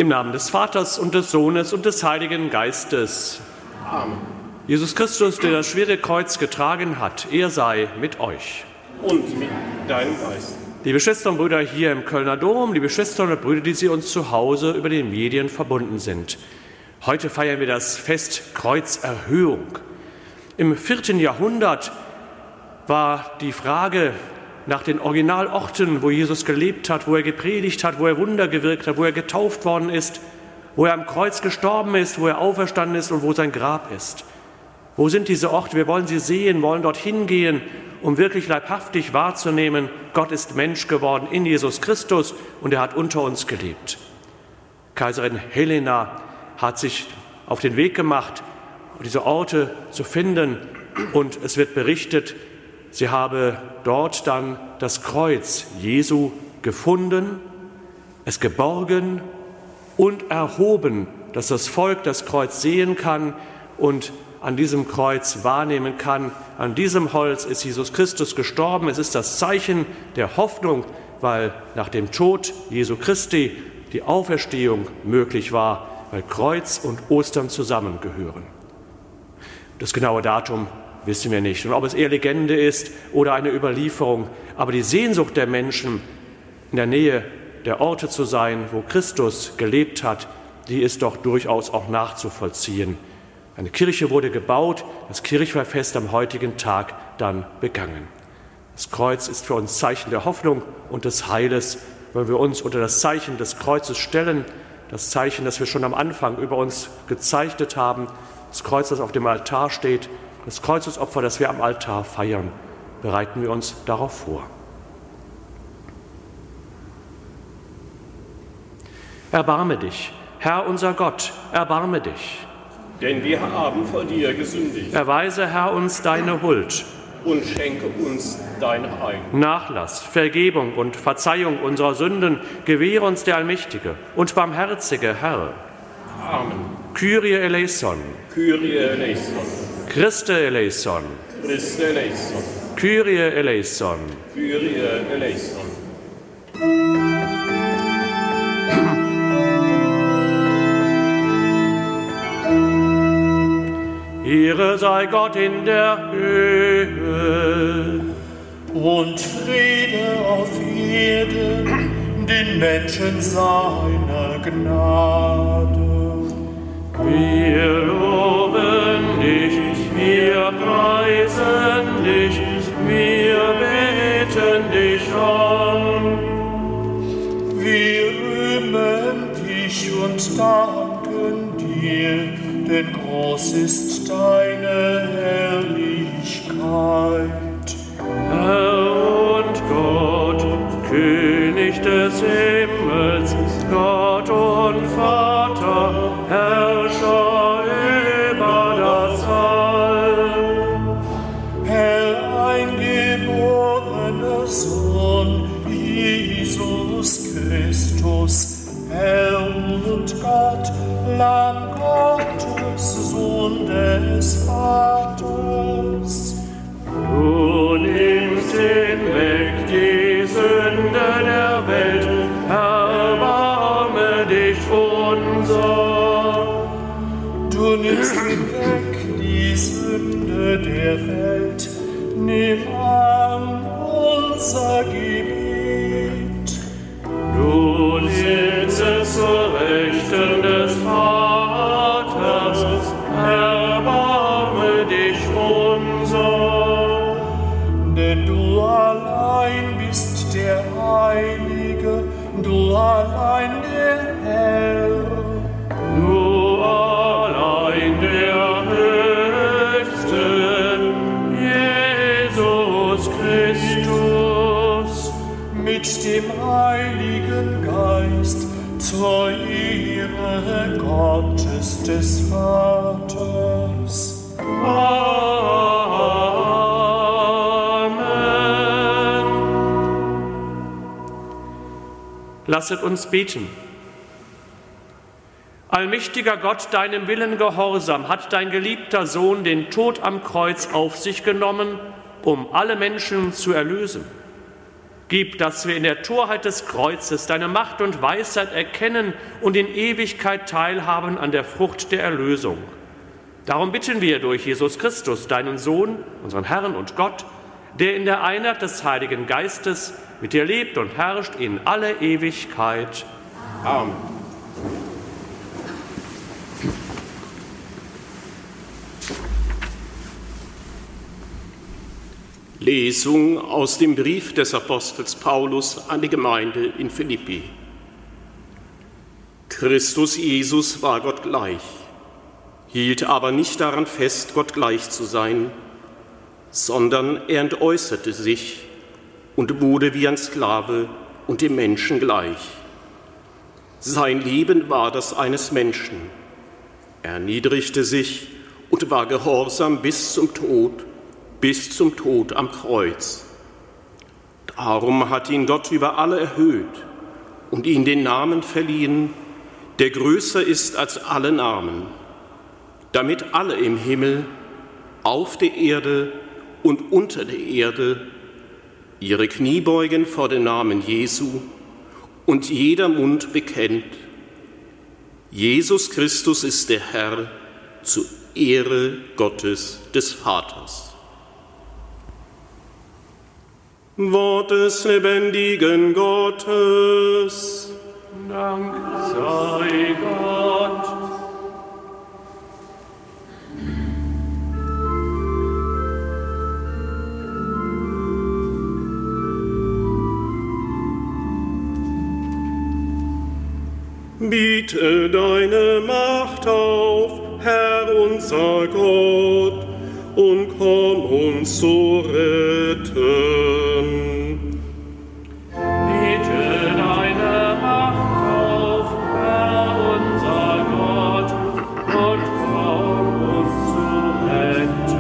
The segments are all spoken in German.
Im Namen des Vaters und des Sohnes und des Heiligen Geistes. Amen. Jesus Christus, der das schwere Kreuz getragen hat, er sei mit euch. Und mit deinem Geist. Liebe Schwestern und Brüder hier im Kölner Dom, liebe Schwestern und Brüder, die Sie uns zu Hause über den Medien verbunden sind. Heute feiern wir das Fest Kreuzerhöhung. Im 4. Jahrhundert war die Frage nach den Originalorten, wo Jesus gelebt hat, wo er gepredigt hat, wo er Wunder gewirkt hat, wo er getauft worden ist, wo er am Kreuz gestorben ist, wo er auferstanden ist und wo sein Grab ist. Wo sind diese Orte? Wir wollen sie sehen, wollen dorthin gehen, um wirklich leibhaftig wahrzunehmen, Gott ist Mensch geworden in Jesus Christus und er hat unter uns gelebt. Kaiserin Helena hat sich auf den Weg gemacht, diese Orte zu finden, und es wird berichtet, sie habe dort dann das Kreuz Jesu gefunden, es geborgen und erhoben, dass das Volk das Kreuz sehen kann und an diesem Kreuz wahrnehmen kann. An diesem Holz ist Jesus Christus gestorben. Es ist das Zeichen der Hoffnung, weil nach dem Tod Jesu Christi die Auferstehung möglich war, weil Kreuz und Ostern zusammengehören. Das genaue Datum wissen wir nicht. Und ob es eher Legende ist oder eine Überlieferung, aber die Sehnsucht der Menschen, in der Nähe der Orte zu sein, wo Christus gelebt hat, die ist doch durchaus auch nachzuvollziehen. Eine Kirche wurde gebaut, das Kirchweihfest am heutigen Tag dann begangen. Das Kreuz ist für uns Zeichen der Hoffnung und des Heiles, wenn wir uns unter das Zeichen des Kreuzes stellen, das Zeichen, das wir schon am Anfang über uns gezeichnet haben, das Kreuz, das auf dem Altar steht, das Kreuzesopfer, das wir am Altar feiern, bereiten wir uns darauf vor. Erbarme dich, Herr unser Gott, erbarme dich. Denn wir haben vor dir gesündigt. Erweise, Herr, uns deine Huld. Und schenke uns dein Heil. Nachlass, Vergebung und Verzeihung unserer Sünden gewähre uns der allmächtige und barmherzige Herr. Amen. Kyrie eleison. Kyrie eleison. Christe eleison. Christe eleison. Kyrie eleison. Kyrie eleison. Ehre sei Gott in der Höhe und Friede auf Erden, den Menschen seiner Gnade. Wir loben dich, wir preisen dich, wir beten dich an. Wir rühmen dich und danken dir, denn groß ist deine Herrlichkeit. Herr und Gott, König des Himmels, Gott und Vater, Herrscher über das All. Herr, eingeborener Sohn, Jesus Christus, Herr und Gott, Lamm Gottes, Sohn des Vaters. Du nimmst hinweg die Sünde der Welt, erbarme dich unser. Du nimmst hinweg die Sünde der Welt, nimm an unser Gebet. Du sitzest zur Rechten des Vaters, erbarme dich unser. Denn du allein bist der Heilige, du allein der Herr. Du allein der Höchste, Jesus Christus. Mit dem Heiligen Geist zur Ehre Gottes des Vaters. Amen. Lasset uns beten. Allmächtiger Gott, deinem Willen gehorsam, hat dein geliebter Sohn den Tod am Kreuz auf sich genommen, um alle Menschen zu erlösen. Gib, dass wir in der Torheit des Kreuzes deine Macht und Weisheit erkennen und in Ewigkeit teilhaben an der Frucht der Erlösung. Darum bitten wir durch Jesus Christus, deinen Sohn, unseren Herrn und Gott, der in der Einheit des Heiligen Geistes mit dir lebt und herrscht in alle Ewigkeit. Amen. Lesung aus dem Brief des Apostels Paulus an die Gemeinde in Philippi. Christus Jesus war Gott gleich, hielt aber nicht daran fest, Gott gleich zu sein, sondern er entäußerte sich und wurde wie ein Sklave und dem Menschen gleich. Sein Leben war das eines Menschen. Er erniedrigte sich und war gehorsam bis zum Tod am Kreuz. Darum hat ihn Gott über alle erhöht und ihm den Namen verliehen, der größer ist als alle Namen, damit alle im Himmel, auf der Erde und unter der Erde ihre Knie beugen vor den Namen Jesu und jeder Mund bekennt: Jesus Christus ist der Herr, zur Ehre Gottes des Vaters. Wort des lebendigen Gottes. Dank sei Gott. Biete deine Macht auf, Herr unser Gott, und komm uns zu retten. Biete deine Macht auf, Herr unser Gott, und komm uns zu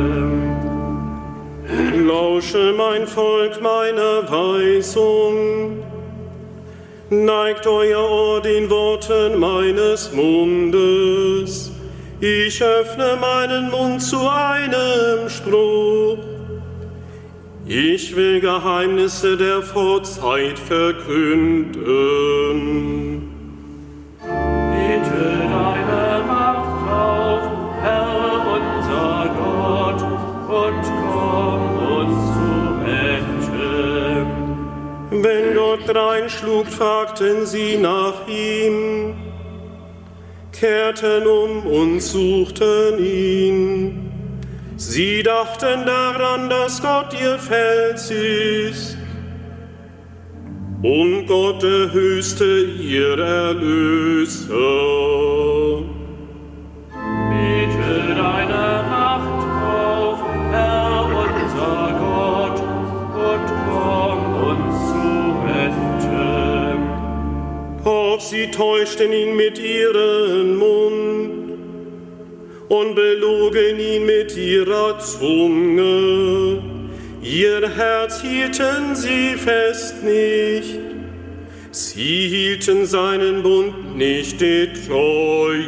retten. Lausche, mein Volk, meiner Weisung. Neigt euer Ohr den Worten meines Mundes. Ich öffne meinen Mund zu einem Spruch. Ich will Geheimnisse der Vorzeit verkünden. Biete deine Macht auf, Herr unser Gott, und komm uns zu retten. Wenn Gott dreinschlug, fragten sie nach ihm, kehrten um und suchten ihn. Sie dachten daran, dass Gott ihr Fels ist und Gott der Höchste ihr Erlöser. Biete deine Macht auf, Herr unser Gott, und komm uns zu retten. Doch sie täuschten ihn mit ihrem Mund und belogen ihn mit ihrer Zunge. Ihr Herz hielten sie fest nicht, sie hielten seinen Bund nicht die Treue.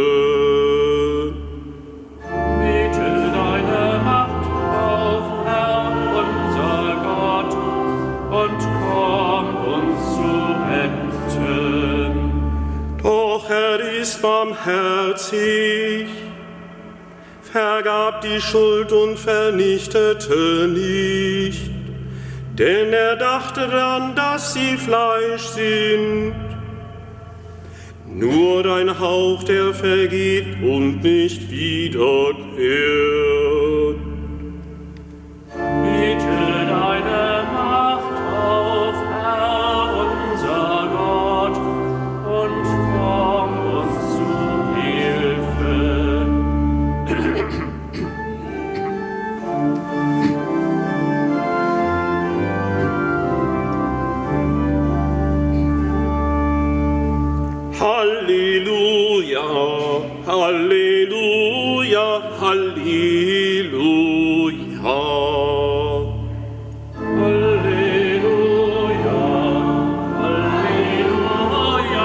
Biete deine Macht auf, Herr unser Gott, und komm uns zu retten. Doch er ist barmherzig, vergab die Schuld und vernichtete nicht, denn er dachte daran, dass sie Fleisch sind. Nur ein Hauch, der vergeht und nicht wiederkehrt. Biete deine Macht auf, Herr unser Gott, und komm uns zu Hilfe. Halleluja, Halleluja, Halleluja. Halleluja, Halleluja,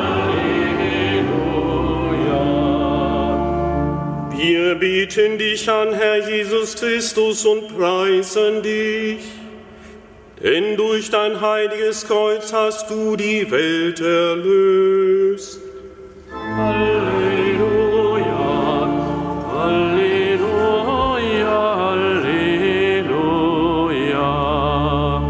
Halleluja. Wir beten dich an, Herr Jesus Christus, und preisen dich, Denn durch dein heiliges Kreuz hast du die Welt erlöst. Halleluja, Halleluja, Halleluja.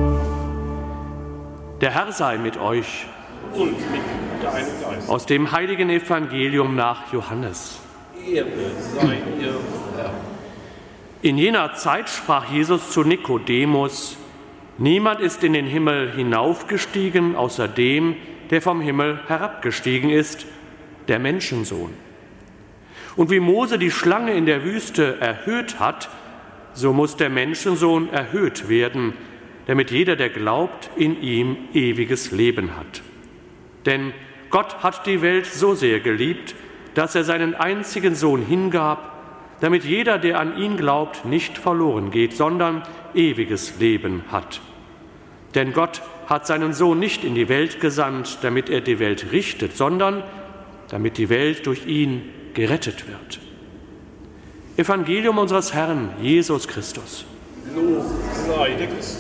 Der Herr sei mit euch. Und mit deinem Geist. Aus dem heiligen Evangelium nach Johannes. Ehre sei dir, Herr. In jener Zeit sprach Jesus zu Nikodemus: Niemand ist in den Himmel hinaufgestiegen, außer dem, der vom Himmel herabgestiegen ist, der Menschensohn. Und wie Mose die Schlange in der Wüste erhöht hat, so muss der Menschensohn erhöht werden, damit jeder, der glaubt, in ihm ewiges Leben hat. Denn Gott hat die Welt so sehr geliebt, dass er seinen einzigen Sohn hingab, damit jeder, der an ihn glaubt, nicht verloren geht, sondern ewiges Leben hat. Denn Gott hat seinen Sohn nicht in die Welt gesandt, damit er die Welt richtet, sondern damit die Welt durch ihn gerettet wird. Evangelium unseres Herrn Jesus Christus. Lob sei dir Christus.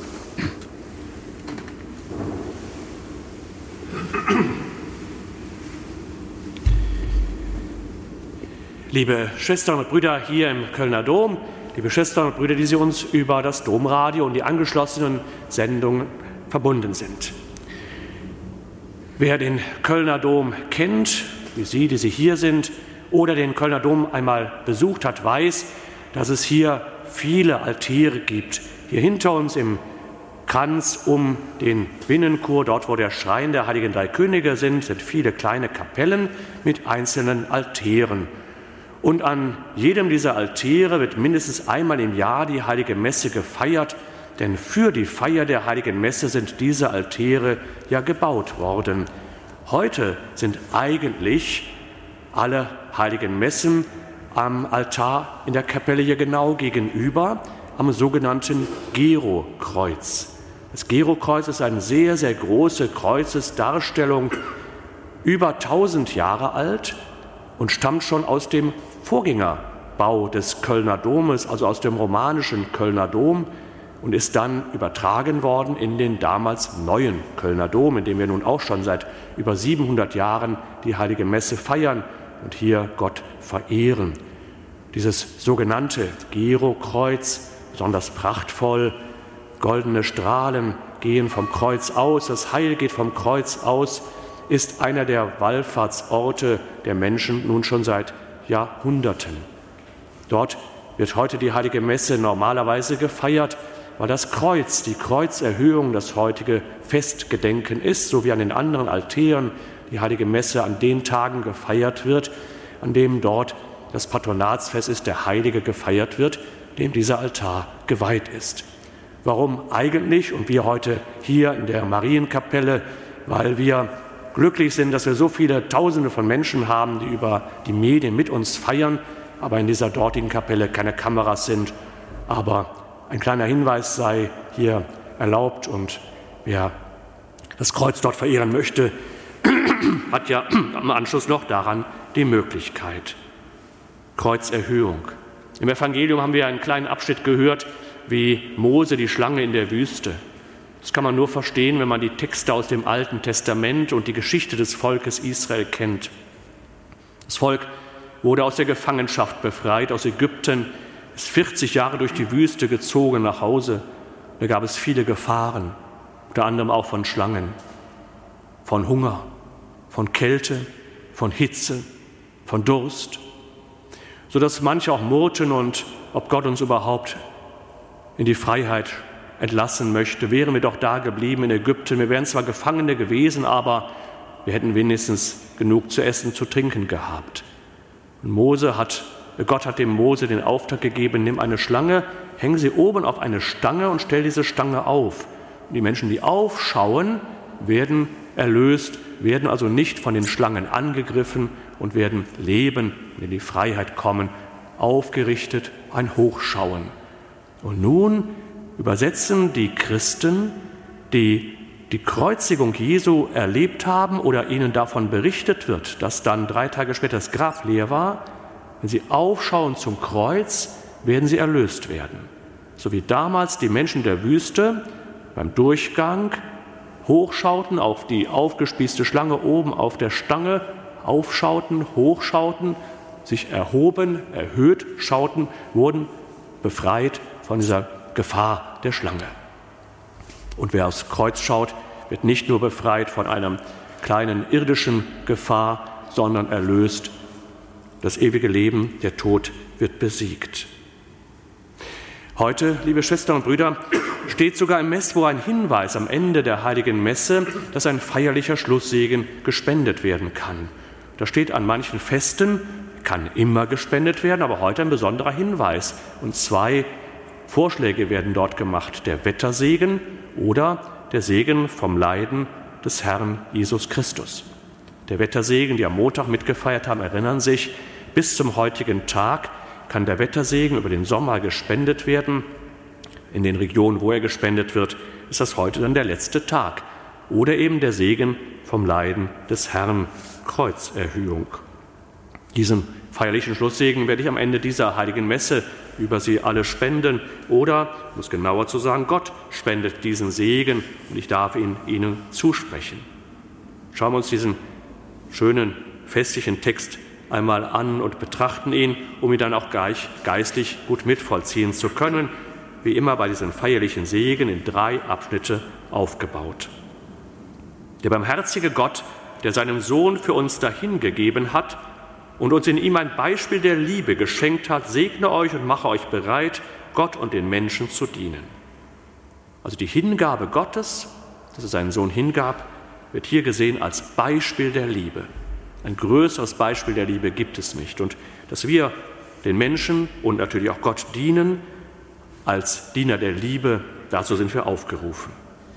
Liebe Schwestern und Brüder hier im Kölner Dom, liebe Schwestern und Brüder, die Sie uns über das Domradio und die angeschlossenen Sendungen verbunden sind. Wer den Kölner Dom kennt, wie Sie, die Sie hier sind, oder den Kölner Dom einmal besucht hat, weiß, dass es hier viele Altäre gibt. Hier hinter uns im Kranz um den Binnenchor, dort wo der Schrein der Heiligen Drei Könige sind viele kleine Kapellen mit einzelnen Altären. Und an jedem dieser Altäre wird mindestens einmal im Jahr die Heilige Messe gefeiert, denn für die Feier der Heiligen Messe sind diese Altäre ja gebaut worden. Heute sind eigentlich alle Heiligen Messen am Altar in der Kapelle hier genau gegenüber, am sogenannten Gero-Kreuz. Das Gero-Kreuz ist eine sehr, sehr große Kreuzesdarstellung, über 1000 Jahre alt und stammt schon aus dem Vorgängerbau des Kölner Domes, also aus dem romanischen Kölner Dom, und ist dann übertragen worden in den damals neuen Kölner Dom, in dem wir nun auch schon seit über 700 Jahren die Heilige Messe feiern und hier Gott verehren. Dieses sogenannte Gero-Kreuz, besonders prachtvoll, goldene Strahlen gehen vom Kreuz aus, das Heil geht vom Kreuz aus, ist einer der Wallfahrtsorte der Menschen nun schon seit Jahrhunderten. Dort wird heute die Heilige Messe normalerweise gefeiert, weil das Kreuz, die Kreuzerhöhung, das heutige Festgedenken ist, so wie an den anderen Altären die Heilige Messe an den Tagen gefeiert wird, an dem dort das Patronatsfest ist, der Heilige gefeiert wird, dem dieser Altar geweiht ist. Warum eigentlich? Und wir heute hier in der Marienkapelle, weil wir glücklich sind, dass wir so viele Tausende von Menschen haben, die über die Medien mit uns feiern, aber in dieser dortigen Kapelle keine Kameras sind. Aber ein kleiner Hinweis sei hier erlaubt, und wer das Kreuz dort verehren möchte, hat ja am Anschluss noch daran die Möglichkeit. Kreuzerhöhung. Im Evangelium haben wir einen kleinen Abschnitt gehört, wie Mose die Schlange in der Wüste. Das kann man nur verstehen, wenn man die Texte aus dem Alten Testament und die Geschichte des Volkes Israel kennt. Das Volk wurde aus der Gefangenschaft befreit, aus Ägypten, ist 40 Jahre durch die Wüste gezogen nach Hause. Da gab es viele Gefahren, unter anderem auch von Schlangen, von Hunger, von Kälte, von Hitze, von Durst, sodass manche auch murrten, und ob Gott uns überhaupt in die Freiheit entlassen möchte, wären wir doch da geblieben in Ägypten. Wir wären zwar Gefangene gewesen, aber wir hätten wenigstens genug zu essen, zu trinken gehabt. Und Gott hat dem Mose den Auftrag gegeben: Nimm eine Schlange, häng sie oben auf eine Stange und stell diese Stange auf. Und die Menschen, die aufschauen, werden erlöst, werden also nicht von den Schlangen angegriffen und werden leben und in die Freiheit kommen. Aufgerichtet, ein Hochschauen. Und nun übersetzen die Christen, die die Kreuzigung Jesu erlebt haben oder ihnen davon berichtet wird, dass dann 3 Tage später das Grab leer war, wenn sie aufschauen zum Kreuz, werden sie erlöst werden. So wie damals die Menschen der Wüste beim Durchgang hochschauten auf die aufgespießte Schlange oben auf der Stange, aufschauten, hochschauten, sich erhoben, erhöht schauten, wurden befreit von dieser Gefahr der Schlange. Und wer aufs Kreuz schaut, wird nicht nur befreit von einer kleinen irdischen Gefahr, sondern erlöst. Das ewige Leben, der Tod wird besiegt. Heute, liebe Schwestern und Brüder, steht sogar im Messbuch ein Hinweis am Ende der heiligen Messe, dass ein feierlicher Schlusssegen gespendet werden kann. Da steht an manchen Festen, kann immer gespendet werden, aber heute ein besonderer Hinweis. Und 2 Vorschläge werden dort gemacht: der Wettersegen oder der Segen vom Leiden des Herrn Jesus Christus. Der Wettersegen, die am Montag mitgefeiert haben, erinnern sich, bis zum heutigen Tag kann der Wettersegen über den Sommer gespendet werden. In den Regionen, wo er gespendet wird, ist das heute dann der letzte Tag. Oder eben der Segen vom Leiden des Herrn, Kreuzerhöhung. Diesen feierlichen Schlusssegen werde ich am Ende dieser heiligen Messe über Sie alle spenden. Oder, um es genauer zu sagen, Gott spendet diesen Segen und ich darf ihn Ihnen zusprechen. Schauen wir uns diesen schönen festlichen Text einmal an und betrachten ihn, um ihn dann auch geistlich gut mitvollziehen zu können, wie immer bei diesen feierlichen Segen in 3 Abschnitte aufgebaut. Der barmherzige Gott, der seinen Sohn für uns dahingegeben hat und uns in ihm ein Beispiel der Liebe geschenkt hat, segne euch und mache euch bereit, Gott und den Menschen zu dienen. Also die Hingabe Gottes, dass er seinen Sohn hingab, wird hier gesehen als Beispiel der Liebe. Ein größeres Beispiel der Liebe gibt es nicht. Und dass wir den Menschen und natürlich auch Gott dienen, als Diener der Liebe, dazu sind wir aufgerufen.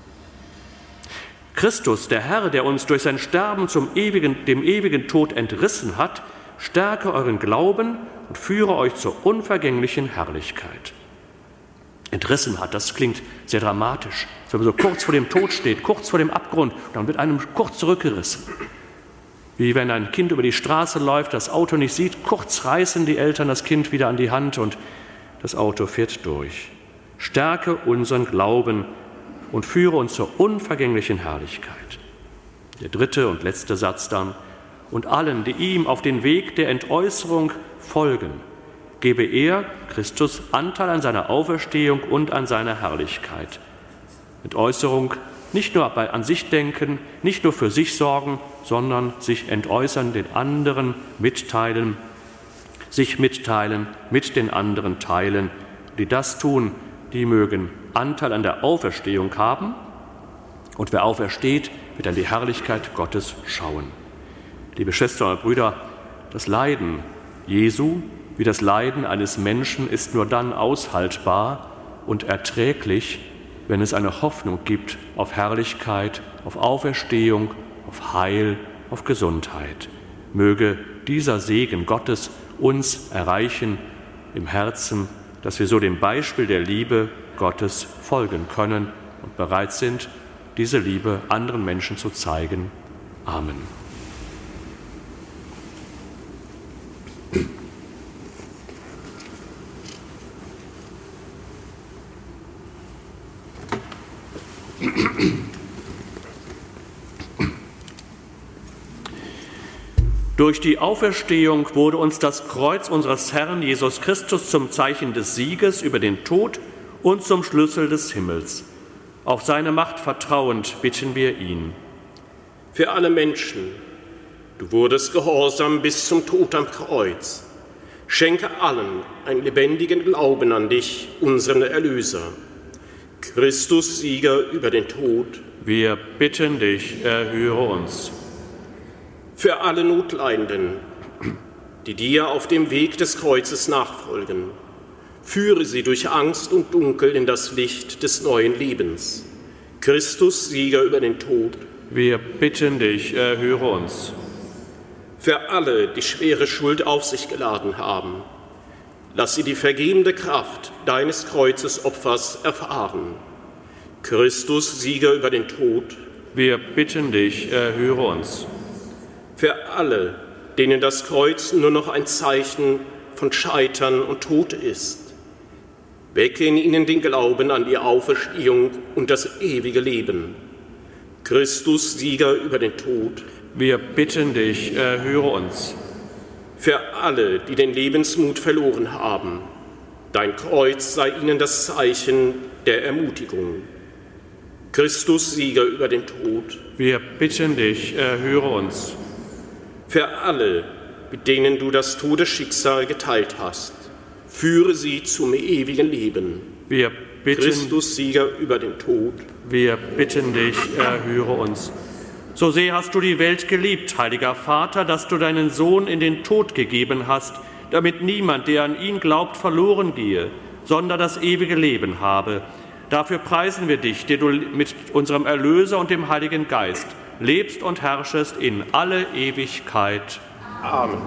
Christus, der Herr, der uns durch sein Sterben dem ewigen Tod entrissen hat, stärke euren Glauben und führe euch zur unvergänglichen Herrlichkeit. Entrissen hat, das klingt sehr dramatisch. Wenn man so kurz vor dem Tod steht, kurz vor dem Abgrund, dann wird einem kurz zurückgerissen. Wie wenn ein Kind über die Straße läuft, das Auto nicht sieht, kurz reißen die Eltern das Kind wieder an die Hand und das Auto fährt durch. Stärke unseren Glauben und führe uns zur unvergänglichen Herrlichkeit. Der 3. und letzte Satz dann: Und allen, die ihm auf den Weg der Entäußerung folgen, gebe er, Christus, Anteil an seiner Auferstehung und an seiner Herrlichkeit. Entäußerung, nicht nur an sich denken, nicht nur für sich sorgen, sondern sich entäußern, den anderen mitteilen, sich mitteilen, mit den anderen teilen. Die das tun, die mögen Anteil an der Auferstehung haben. Und wer aufersteht, wird an die Herrlichkeit Gottes schauen. Liebe Schwestern und Brüder, das Leiden Jesu wie das Leiden eines Menschen ist nur dann aushaltbar und erträglich, wenn es eine Hoffnung gibt auf Herrlichkeit, auf Auferstehung, auf Heil, auf Gesundheit. Möge dieser Segen Gottes uns erreichen im Herzen, dass wir so dem Beispiel der Liebe Gottes folgen können und bereit sind, diese Liebe anderen Menschen zu zeigen. Amen. Durch die Auferstehung wurde uns das Kreuz unseres Herrn Jesus Christus zum Zeichen des Sieges über den Tod und zum Schlüssel des Himmels. Auf seine Macht vertrauend bitten wir ihn. Für alle Menschen, du wurdest gehorsam bis zum Tod am Kreuz. Schenke allen einen lebendigen Glauben an dich, unseren Erlöser. Christus, Sieger über den Tod. Wir bitten dich, erhöre uns. Für alle Notleidenden, die dir auf dem Weg des Kreuzes nachfolgen, führe sie durch Angst und Dunkel in das Licht des neuen Lebens. Christus, Sieger über den Tod. Wir bitten dich, erhöre uns. Für alle, die schwere Schuld auf sich geladen haben, lass sie die vergebende Kraft deines Kreuzesopfers erfahren. Christus, Sieger über den Tod. Wir bitten dich, erhöre uns. Für alle, denen das Kreuz nur noch ein Zeichen von Scheitern und Tod ist, Wecke in ihnen den Glauben an die Auferstehung und das ewige Leben. Christus, Sieger über den Tod. Wir bitten dich, erhöre uns. Für alle, die den Lebensmut verloren haben, dein Kreuz sei ihnen das Zeichen der Ermutigung. Christus, Sieger über den Tod. Wir bitten dich, erhöre uns. Für alle, mit denen du das Todesschicksal geteilt hast, führe sie zum ewigen Leben. Wir bitten, Christus, Sieger über den Tod. Wir bitten dich, erhöre uns. So sehr hast du die Welt geliebt, heiliger Vater, dass du deinen Sohn in den Tod gegeben hast, damit niemand, der an ihn glaubt, verloren gehe, sondern das ewige Leben habe. Dafür preisen wir dich, der du mit unserem Erlöser und dem Heiligen Geist lebst und herrschest in alle Ewigkeit. Amen.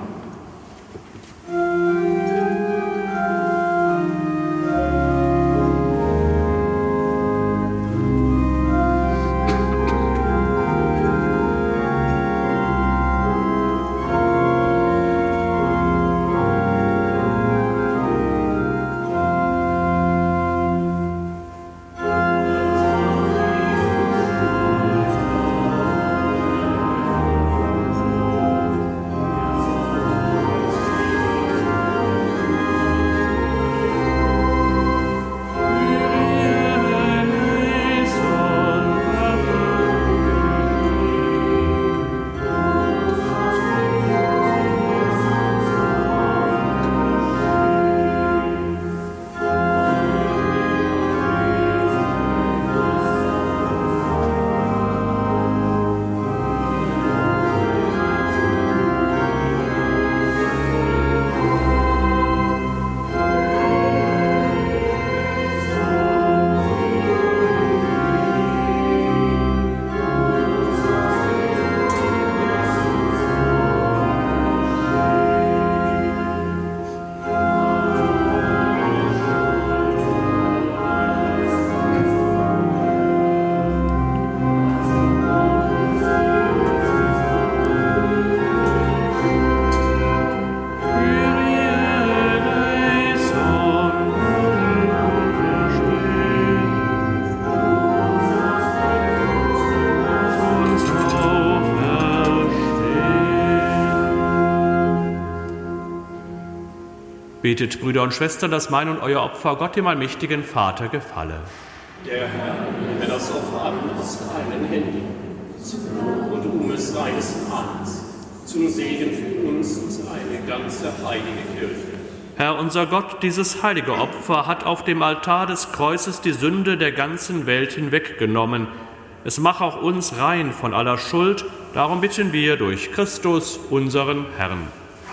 Betet, Brüder und Schwestern, dass mein und euer Opfer Gott, dem allmächtigen Vater, gefalle. Der Herr nehme das Opfer an aus deinen Händen, zum Lob und Ruhme seines Namens, zum Segen für uns und seine ganze heilige Kirche. Herr, unser Gott, dieses heilige Opfer hat auf dem Altar des Kreuzes die Sünde der ganzen Welt hinweggenommen. Es mache auch uns rein von aller Schuld. Darum bitten wir durch Christus, unseren Herrn.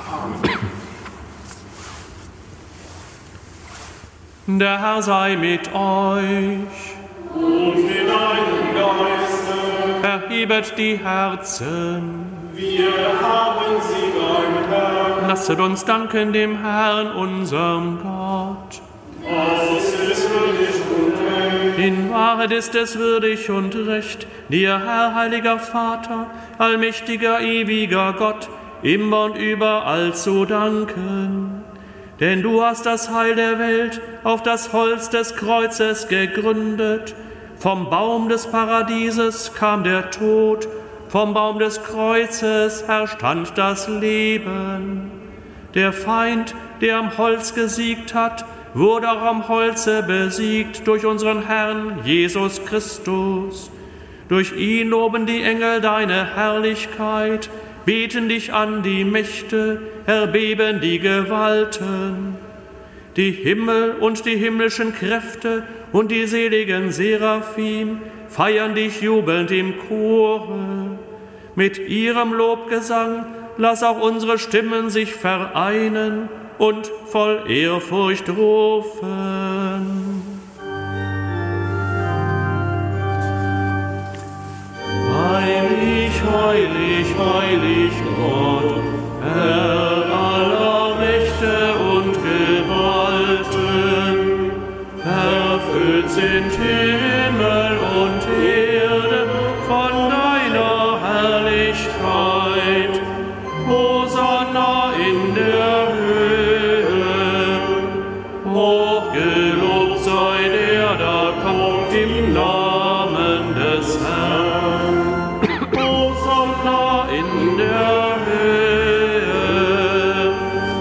Amen. Der Herr sei mit euch. Und mit deinem Geiste. Erhebet die Herzen. Wir haben sie beim Herrn. Lasset uns danken dem Herrn, unserem Gott. Es ist würdig und recht. In Wahrheit ist es würdig und recht, dir, Herr, heiliger Vater, allmächtiger, ewiger Gott, immer und überall zu danken. Denn du hast das Heil der Welt auf das Holz des Kreuzes gegründet. Vom Baum des Paradieses kam der Tod, vom Baum des Kreuzes erstand das Leben. Der Feind, der am Holz gesiegt hat, wurde auch am Holze besiegt durch unseren Herrn Jesus Christus. Durch ihn loben die Engel deine Herrlichkeit, beten dich an die Mächte, erbeben die Gewalten. Die Himmel und die himmlischen Kräfte und die seligen Seraphim feiern dich jubelnd im Chore. Mit ihrem Lobgesang lass auch unsere Stimmen sich vereinen und voll Ehrfurcht rufen. Heilig, heilig, heilig Gott, Herr aller Mächte und Gewalten, erfüllt sind Himmel und Erde von deiner Herrlichkeit. Hosanna in der Höhe, hochgelobt im Namen des Herrn. Hosanna in der Höhe.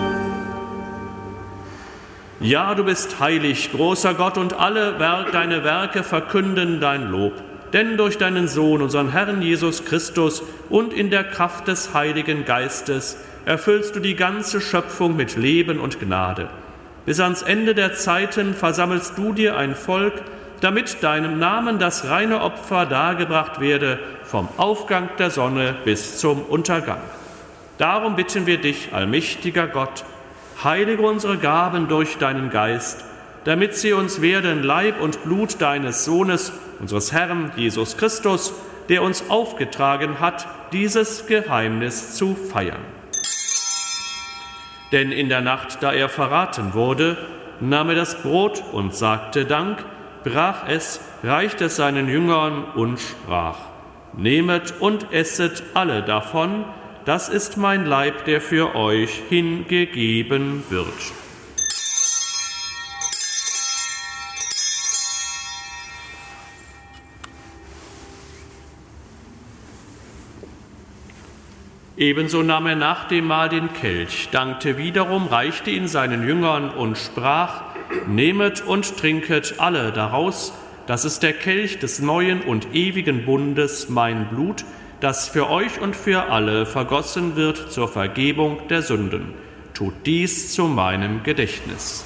Ja, du bist heilig, großer Gott, und alle deine Werke verkünden dein Lob. Denn durch deinen Sohn, unseren Herrn Jesus Christus, und in der Kraft des Heiligen Geistes erfüllst du die ganze Schöpfung mit Leben und Gnade. Bis ans Ende der Zeiten versammelst du dir ein Volk, damit deinem Namen das reine Opfer dargebracht werde, vom Aufgang der Sonne bis zum Untergang. Darum bitten wir dich, allmächtiger Gott, heilige unsere Gaben durch deinen Geist, damit sie uns werden Leib und Blut deines Sohnes, unseres Herrn Jesus Christus, der uns aufgetragen hat, dieses Geheimnis zu feiern. Denn in der Nacht, da er verraten wurde, nahm er das Brot und sagte Dank, brach es, reichte es seinen Jüngern und sprach: Nehmet und esset alle davon, das ist mein Leib, der für euch hingegeben wird. Ebenso nahm er nach dem Mahl den Kelch, dankte wiederum, reichte ihn seinen Jüngern und sprach: Nehmet und trinket alle daraus, das ist der Kelch des neuen und ewigen Bundes, mein Blut, das für euch und für alle vergossen wird zur Vergebung der Sünden. Tut dies zu meinem Gedächtnis.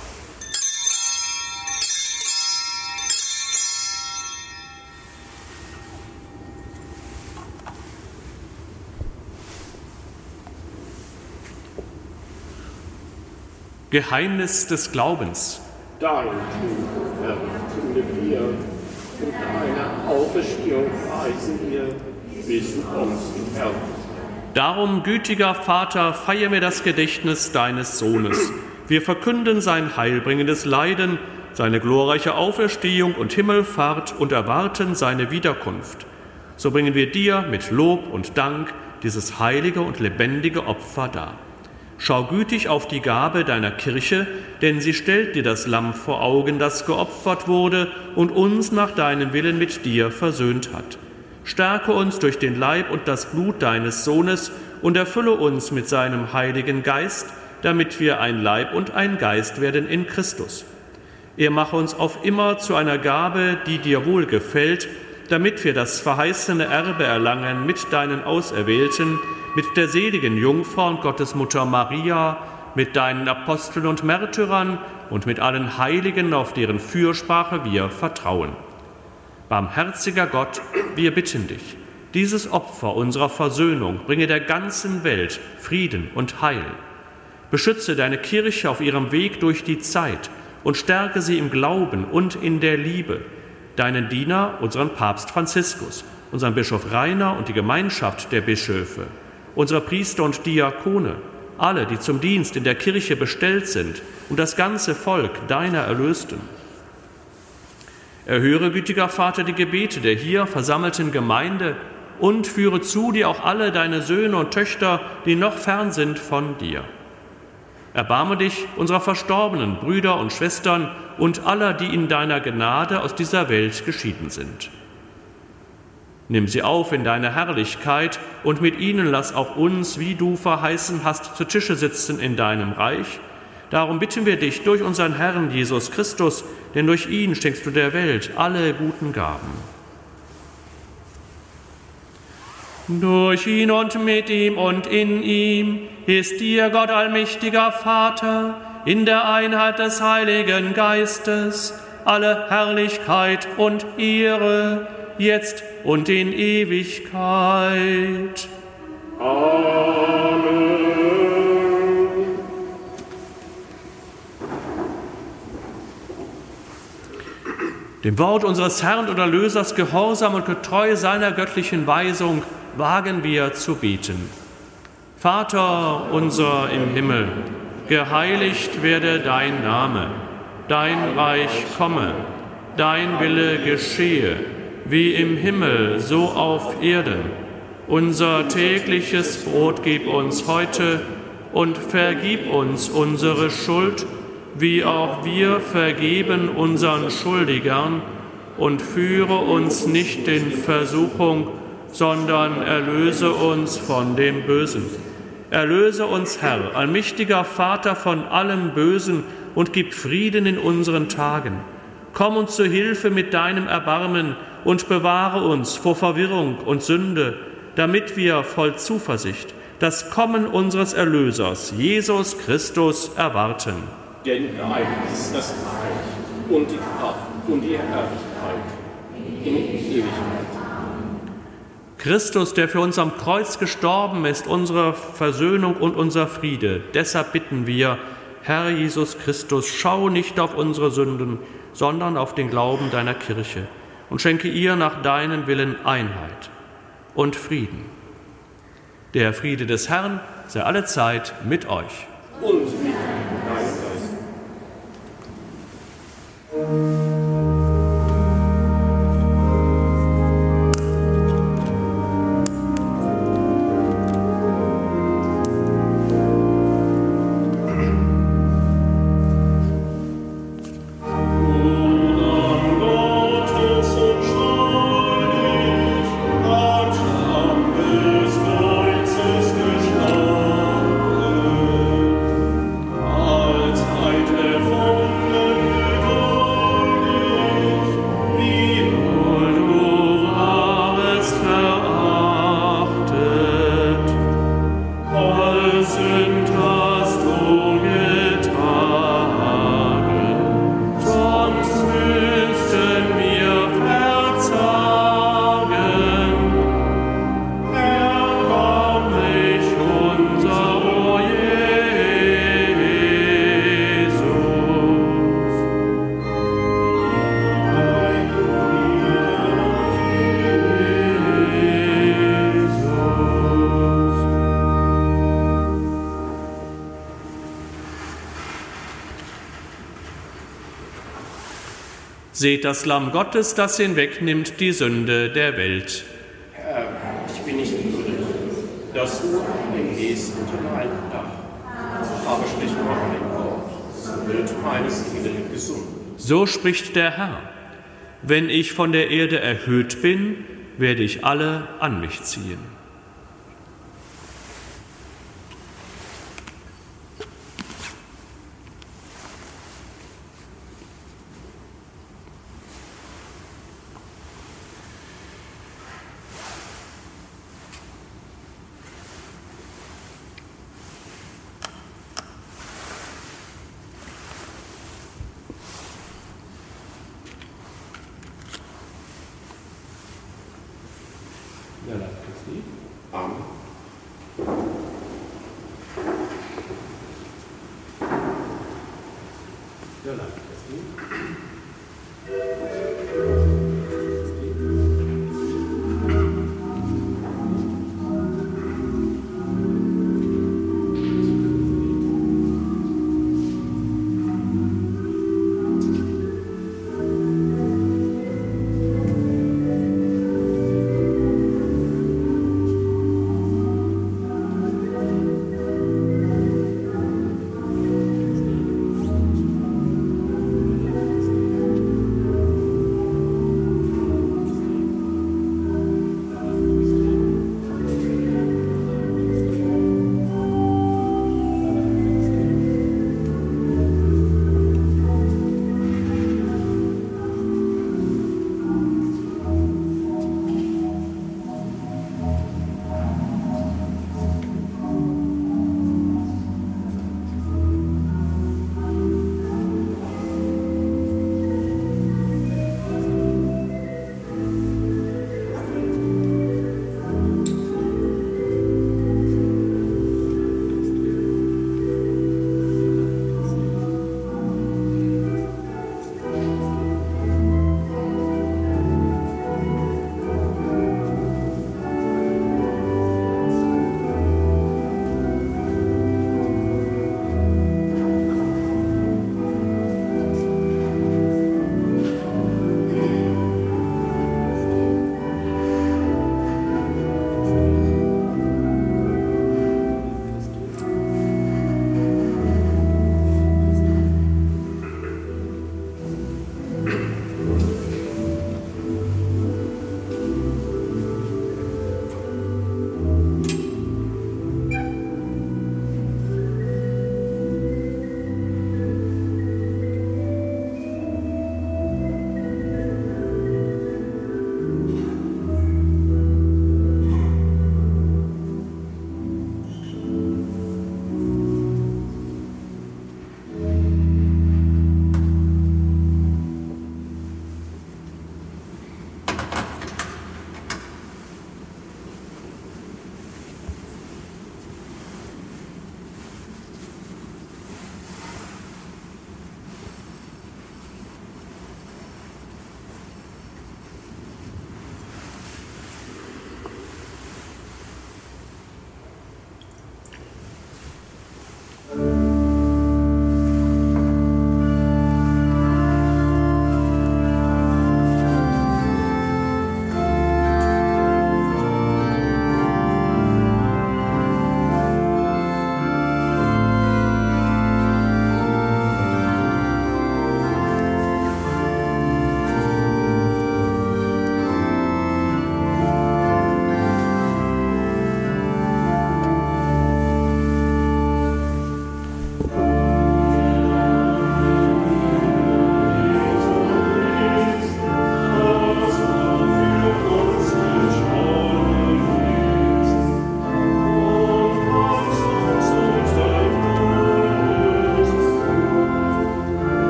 Geheimnis des Glaubens. Dein Tod, Herr, tun wir, und deine Auferstehung preisen wir, bis du kommst, Herr. Darum, gütiger Vater, feier mir das Gedächtnis deines Sohnes. Wir verkünden sein heilbringendes Leiden, seine glorreiche Auferstehung und Himmelfahrt und erwarten seine Wiederkunft. So bringen wir dir mit Lob und Dank dieses heilige und lebendige Opfer dar. Schau gütig auf die Gabe deiner Kirche, denn sie stellt dir das Lamm vor Augen, das geopfert wurde und uns nach deinem Willen mit dir versöhnt hat. Stärke uns durch den Leib und das Blut deines Sohnes und erfülle uns mit seinem Heiligen Geist, damit wir ein Leib und ein Geist werden in Christus. Er mache uns auf immer zu einer Gabe, die dir wohlgefällt, damit wir das verheißene Erbe erlangen mit deinen Auserwählten, mit der seligen Jungfrau und Gottesmutter Maria, mit deinen Aposteln und Märtyrern und mit allen Heiligen, auf deren Fürsprache wir vertrauen. Barmherziger Gott, wir bitten dich, dieses Opfer unserer Versöhnung bringe der ganzen Welt Frieden und Heil. Beschütze deine Kirche auf ihrem Weg durch die Zeit und stärke sie im Glauben und in der Liebe. Deinen Diener, unseren Papst Franziskus, unseren Bischof Rainer und die Gemeinschaft der Bischöfe, unsere Priester und Diakone, alle, die zum Dienst in der Kirche bestellt sind, und das ganze Volk deiner Erlösten. Erhöre, gütiger Vater, die Gebete der hier versammelten Gemeinde und führe zu dir auch alle deine Söhne und Töchter, die noch fern sind von dir. Erbarme dich unserer verstorbenen Brüder und Schwestern und aller, die in deiner Gnade aus dieser Welt geschieden sind. Nimm sie auf in deine Herrlichkeit und mit ihnen lass auch uns, wie du verheißen hast, zu Tische sitzen in deinem Reich. Darum bitten wir dich durch unseren Herrn Jesus Christus, denn durch ihn schenkst du der Welt alle guten Gaben. Durch ihn und mit ihm und in ihm ist dir, Gott allmächtiger Vater, in der Einheit des Heiligen Geistes, alle Herrlichkeit und Ehre, jetzt und in Ewigkeit. Amen. Dem Wort unseres Herrn und Erlösers gehorsam und getreu seiner göttlichen Weisung wagen wir zu beten. Vater unser im Himmel, geheiligt werde dein Name, dein Reich komme, dein Wille geschehe, wie im Himmel, so auf Erden. Unser tägliches Brot gib uns heute und vergib uns unsere Schuld, wie auch wir vergeben unseren Schuldigern. und führe uns nicht in Versuchung, sondern erlöse uns von dem Bösen. Erlöse uns, Herr, allmächtiger Vater, von allem Bösen und gib Frieden in unseren Tagen. Komm uns zu Hilfe mit deinem Erbarmen und bewahre uns vor Verwirrung und Sünde, damit wir voll Zuversicht das Kommen unseres Erlösers, Jesus Christus, erwarten. Denn dein ist das Reich und die Kraft und die Herrlichkeit in Ewigkeit. Christus, der für uns am Kreuz gestorben ist, unsere Versöhnung und unser Friede. Deshalb bitten wir, Herr Jesus Christus, schau nicht auf unsere Sünden, sondern auf den Glauben deiner Kirche und schenke ihr nach deinem Willen Einheit und Frieden. Der Friede des Herrn sei allezeit mit euch. Und mit deinem Geist. Seht das Lamm Gottes, das hinwegnimmt die Sünde der Welt. Herr, ich bin nicht würdig, dass du eingehst unter mein Dach. Aber sprich nur ein Wort, so wird meine Seele gesund. So spricht der Herr. Wenn ich von der Erde erhöht bin, werde ich alle an mich ziehen. Der Leib Christi. Amen. Der Leib Christi.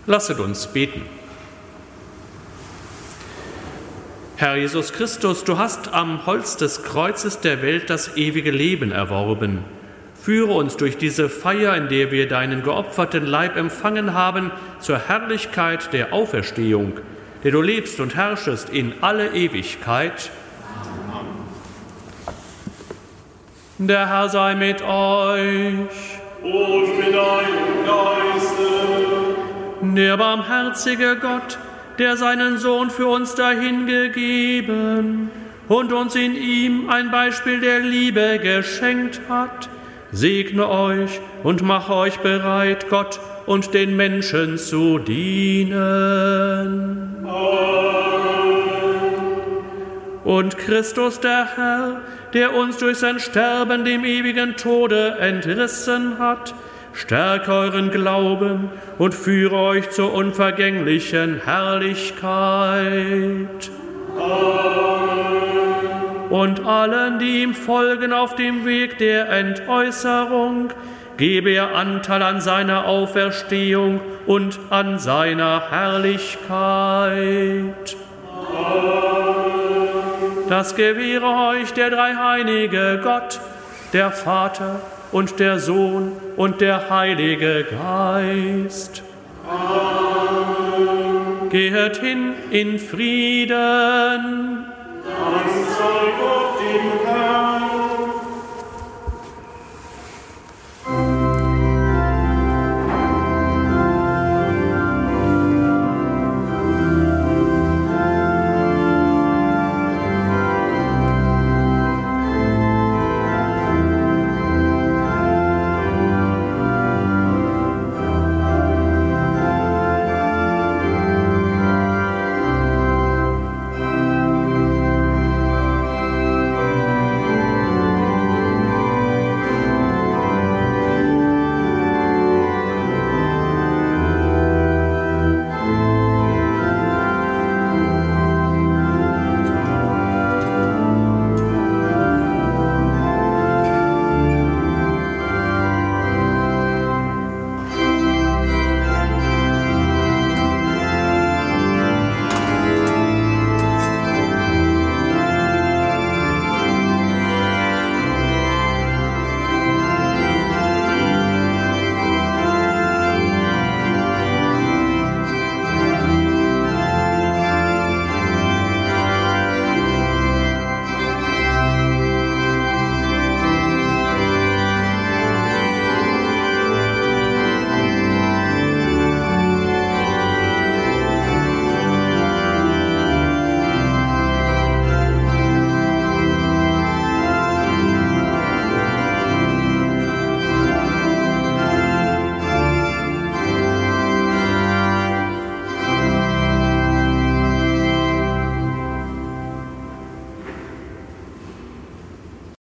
Lasset uns beten. Herr Jesus Christus, du hast am Holz des Kreuzes der Welt das ewige Leben erworben. Führe uns durch diese Feier, in der wir deinen geopferten Leib empfangen haben, zur Herrlichkeit der Auferstehung, der du lebst und herrschest in alle Ewigkeit. Der Herr sei mit euch. Und mit deinem Geiste. Der barmherzige Gott, der seinen Sohn für uns dahingegeben und uns in ihm ein Beispiel der Liebe geschenkt hat, segne euch und mache euch bereit, Gott und den Menschen zu dienen. Amen. Und Christus der Herr, der uns durch sein Sterben dem ewigen Tode entrissen hat, stärke euren Glauben und führe euch zur unvergänglichen Herrlichkeit. Amen. Und allen, die ihm folgen auf dem Weg der Entäußerung, gebe er Anteil an seiner Auferstehung und an seiner Herrlichkeit. Amen. Das gewähre euch der dreieinige Gott, der Vater und der Sohn und der Heilige Geist. Amen. Gehet hin in Frieden. Amen.